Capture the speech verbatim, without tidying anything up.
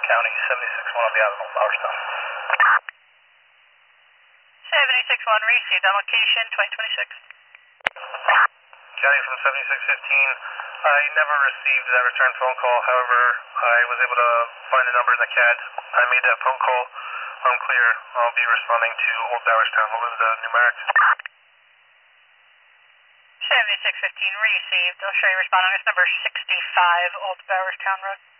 County, seventy-six one on the island of Bowerstown. seventy-six one received on location twenty twenty-six. County from seventy-six fifteen. I never received that return phone call. However, I was able to find the number in the C A D. I made that phone call. I'm clear. I'll be responding to Old Bowerstown. What was the numeric? seventy-six fifteen received. I'll show you responding. It's number sixty-five Old Bowerstown Road.